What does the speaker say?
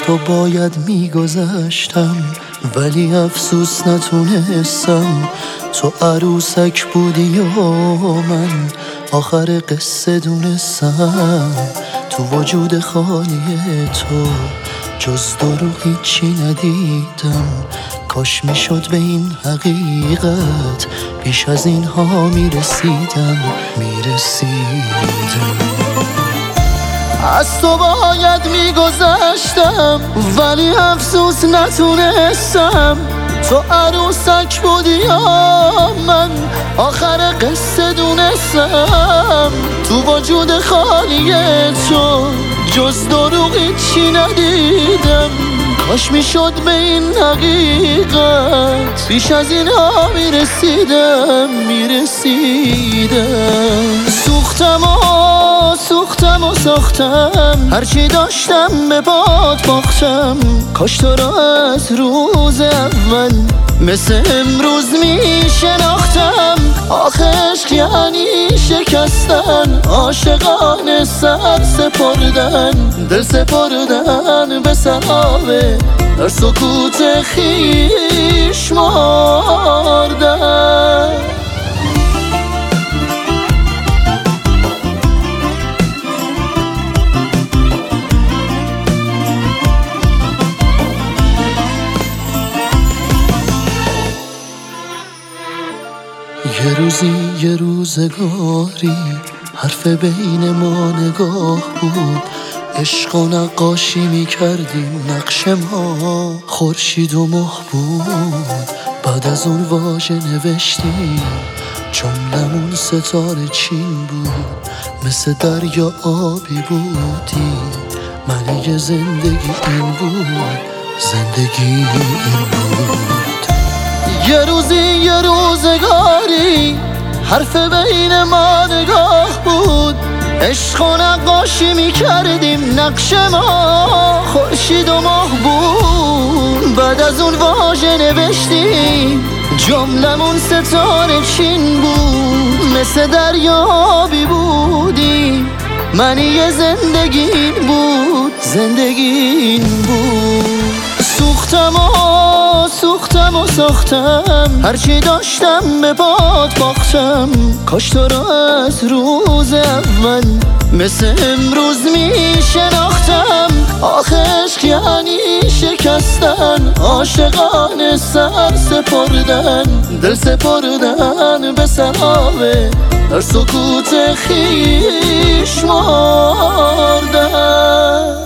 تو باید میگذشتم ولی افسوس نتونستم. تو عروسک بودی و من آخر قصه دونستم. تو وجود خالی تو جز دروغ هیچی ندیدم. کاش میشد به این حقیقت پیش از اینها میرسیدم. از تو باید میگذشتم ولی افسوس نتونستم. تو عروسک بودی یا من آخر قصه دونستم. تو وجود خالی تو جز دروغ هیچی ندیدم. کاش میشد به این حقیقت پیش از اینها میرسیدم. سوختم هرچی داشتم به باد باختم. کاش تو را از روز اول مثل امروز میشناختم. آخه عشق یعنی شکستن، عاشقانه سر سپردن، دل سپردن به سرابه، در سکوت خیش مردن. یه روزی یه روزگاری حرف بین ما نگاه بود. عشق و نقاشی میکردیم نقش ما خورشید و ماه بود. بعد از اون واژه نوشتیم جملمون ستاره چین بود. مثل دریا آبی بودیم معنی زندگی این بود، زندگی این بود. یه روزی یه روزگاری حرف بین ما نگاه بود. عشق و نقاشی میکردیم نقش ما خورشید و ماه بود. بعد از اون واژه نوشتیم جملمون ستاره چین بود. مثل دریابی بودیم معنی زندگی این بود، زندگی این بود. سوختم هرچی داشتم به باد باختم. کاش تو را از روز اول مثل امروز میشناختم. آخه عشق یعنی شکستن، عاشقانه سر سپردن، دل سپردن به سرابه، در سکوت خیش مردن.